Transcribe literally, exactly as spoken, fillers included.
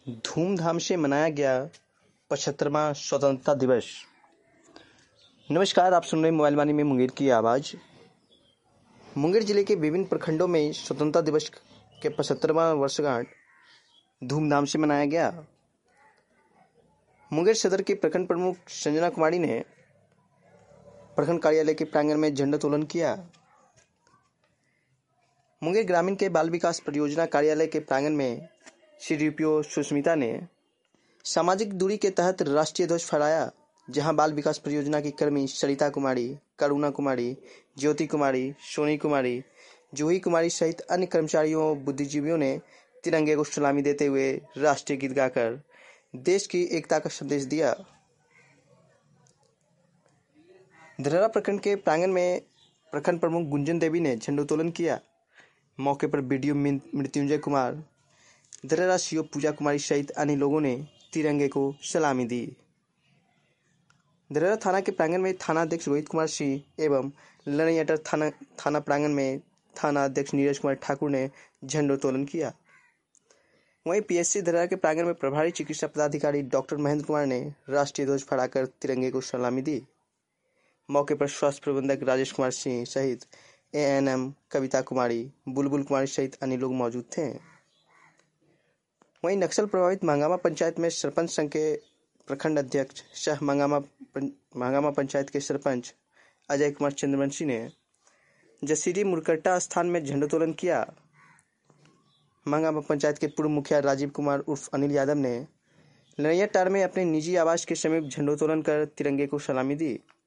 धूमधाम से मनाया गया पचहत्तरवां स्वतंत्रता दिवस। नमस्कार, आप सुन रहे मोबाइल वाणी में मुंगेर की आवाज़। मुंगेर जिले के विभिन्न प्रखंडों में स्वतंत्रता दिवस के पचहत्तरवां वर्षगांठ धूमधाम से मनाया गया। मुंगेर सदर के प्रखंड प्रमुख संजना कुमारी ने प्रखंड कार्यालय के प्रांगण में झंडोत्तोलन किया। मुंगेर ग्रामीण के बाल विकास परियोजना कार्यालय के प्रांगण में सीडीपीओ सुष्मिता ने सामाजिक दूरी के तहत राष्ट्रीय ध्वज फहराया, जहां बाल विकास परियोजना की कर्मी सरिता कुमारी, करुणा कुमारी, ज्योति कुमारी, सोनी कुमारी, जूही कुमारी सहित अन्य कर्मचारियों और बुद्धिजीवियों ने तिरंगे को सलामी देते हुए राष्ट्रीय गीत गाकर देश की एकता का संदेश दिया। धरहरा प्रखंड के प्रांगण में प्रखंड प्रमुख गुंजन देवी ने झंडोत्तोलन किया। मौके पर बीडीओ मृत्युंजय कुमार, धरहरा सीओ पूजा कुमारी सहित अन्य लोगों ने तिरंगे को सलामी दी। धरहरा थाना के प्रांगण में थाना अध्यक्ष रोहित कुमार सिंह एवं लड़ैयाटांड़ थाना थाना प्रांगण में थाना अध्यक्ष नीरज कुमार ठाकुर ने झंडोत्तोलन किया। वहीं पीएससी धरहरा के प्रांगण में प्रभारी चिकित्सा पदाधिकारी डॉक्टर महेंद्र कुमार ने राष्ट्रीय ध्वज फहराकर तिरंगे को सलामी दी। मौके पर स्वास्थ्य प्रबंधक राजेश कुमार सिंह सहित एएनएम कविता कुमारी, बुलबुल कुमारी सहित अन्य लोग मौजूद थे। वहीं नक्सल प्रभावित मंगामा पंचायत में सरपंच संघ के प्रखंड अध्यक्ष सह मंगामा मंगामा पंचायत के सरपंच अजय कुमार चंद्रवंशी ने जसीडी मुरकट्टा स्थान में झंडोत्तोलन किया। मंगामा पंचायत के पूर्व मुखिया राजीव कुमार उर्फ अनिल यादव ने लड़ैयाटांड़ में अपने निजी आवास के समीप झंडोत्तोलन कर तिरंगे को सलामी दी।